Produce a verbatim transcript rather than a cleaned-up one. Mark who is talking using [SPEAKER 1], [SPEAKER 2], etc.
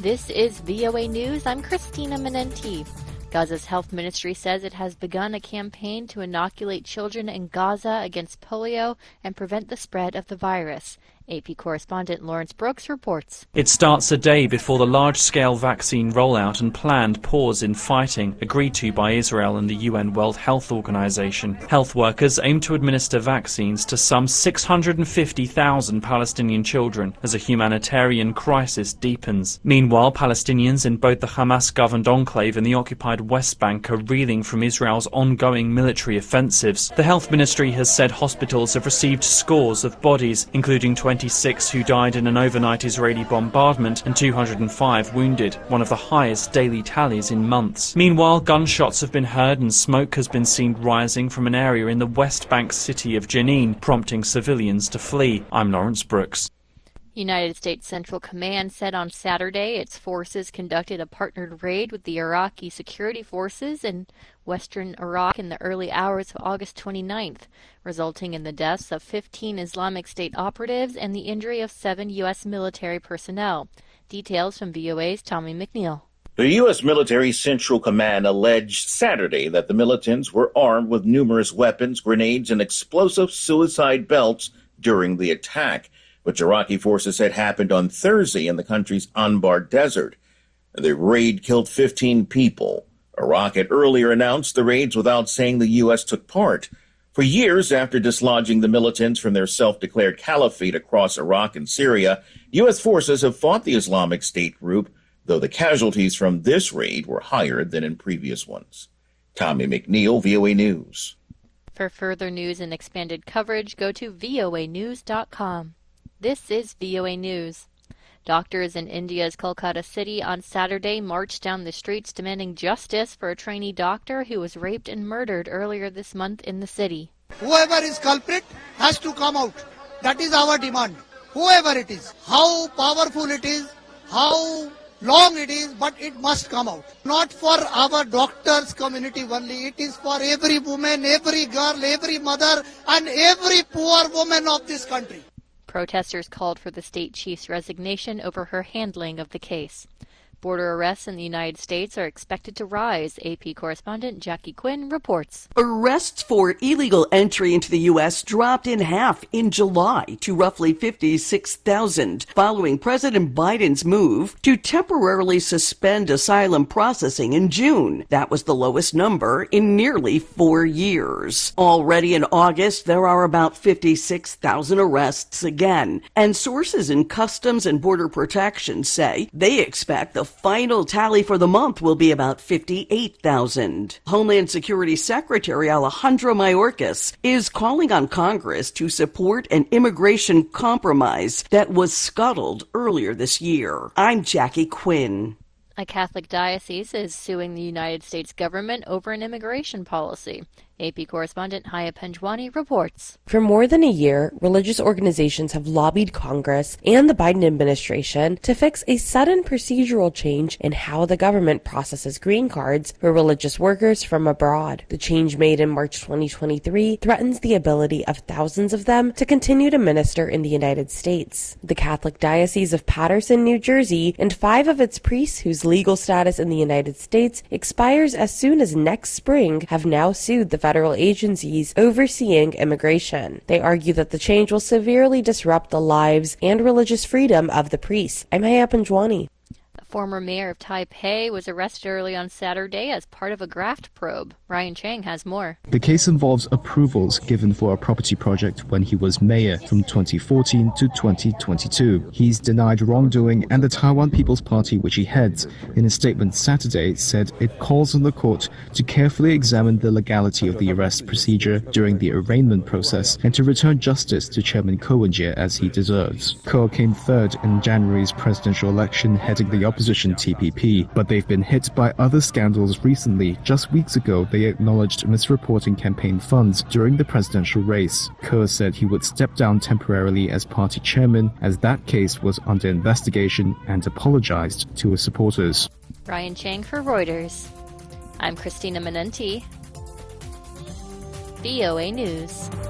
[SPEAKER 1] This is V O A News. I'm Christina Menenti. Gaza's health ministry says it has begun a campaign to inoculate children in Gaza against polio and prevent the spread of the virus. A P correspondent Lawrence Brooks reports.
[SPEAKER 2] It starts a day before the large-scale vaccine rollout and planned pause in fighting agreed to by Israel and the U N World Health Organization. Health workers aim to administer vaccines to some six hundred fifty thousand Palestinian children as a humanitarian crisis deepens. Meanwhile, Palestinians in both the Hamas-governed enclave and the occupied West Bank are reeling from Israel's ongoing military offensives. The health ministry has said hospitals have received scores of bodies, including twenty-six who died in an overnight Israeli bombardment and two hundred five wounded, one of the highest daily tallies in months. Meanwhile, gunshots have been heard and smoke has been seen rising from an area in the West Bank city of Jenin, prompting civilians to flee. I'm Lawrence Brooks.
[SPEAKER 1] United States Central Command said on Saturday its forces conducted a partnered raid with the Iraqi security forces in western Iraq in the early hours of August twenty-ninth, resulting in the deaths of fifteen Islamic State operatives and the injury of seven U S military personnel. Details from V O A's Tommy McNeil.
[SPEAKER 3] The U S Military Central Command alleged Saturday that the militants were armed with numerous weapons, grenades, and explosive suicide belts during the attack, which Iraqi forces said happened on Thursday in the country's Anbar Desert. The raid killed fifteen people. Iraq had earlier announced the raids without saying the U S took part. For years after dislodging the militants from their self-declared caliphate across Iraq and Syria, U S forces have fought the Islamic State group, though the casualties from this raid were higher than in previous ones. Tommy McNeil, V O A News.
[SPEAKER 1] For further news and expanded coverage, go to V O A news dot com. This is V O A News. Doctors in India's Kolkata city on Saturday marched down the streets demanding justice for a trainee doctor who was raped and murdered earlier this month in the city.
[SPEAKER 4] Whoever is culprit has to come out. That is our demand. Whoever it is, how powerful it is, how long it is, but it must come out. Not for our doctors community only. It is for every woman, every girl, every mother, and every poor woman of this country.
[SPEAKER 1] Protesters called for the state chief's resignation over her handling of the case. Border arrests in the United States are expected to rise. A P correspondent Jackie Quinn reports.
[SPEAKER 5] Arrests for illegal entry into the U S dropped in half in July to roughly fifty-six thousand, following President Biden's move to temporarily suspend asylum processing in June. That was the lowest number in nearly four years. Already in August, there are about fifty-six thousand arrests again, and sources in Customs and Border Protection say they expect the final tally for the month will be about fifty-eight thousand. Homeland Security Secretary Alejandro Mayorkas is calling on Congress to support an immigration compromise that was scuttled earlier this year. I'm Jackie Quinn.
[SPEAKER 1] A Catholic diocese is suing the United States government over an immigration policy. A P correspondent Haya Penjwani reports.
[SPEAKER 6] For more than a year, religious organizations have lobbied Congress and the Biden administration to fix a sudden procedural change in how the government processes green cards for religious workers from abroad. The change made in March twenty twenty-three threatens the ability of thousands of them to continue to minister in the United States. The Catholic Diocese of Paterson, New Jersey, and five of its priests whose legal status in the United States expires as soon as next spring have now sued the federal agencies overseeing immigration. They argue that the change will severely disrupt the lives and religious freedom of the priests. I'm Haya Penjwani.
[SPEAKER 1] Former mayor of Taipei was arrested early on Saturday as part of a graft probe. Ryan Chang has more.
[SPEAKER 7] The case involves approvals given for a property project when he was mayor from twenty fourteen to twenty twenty-two. He's denied wrongdoing, and the Taiwan People's Party, which he heads, in a statement Saturday said it calls on the court to carefully examine the legality of the arrest procedure during the arraignment process and to return justice to Chairman Ko Wen-je as he deserves. Ko came third in January's presidential election, heading the opposition T P P, but they've been hit by other scandals recently. Just weeks ago, they acknowledged misreporting campaign funds during the presidential race. Ko said he would step down temporarily as party chairman as that case was under investigation and apologized to his supporters.
[SPEAKER 1] Ryan Chang for Reuters. I'm Christina Menenti. V O A News.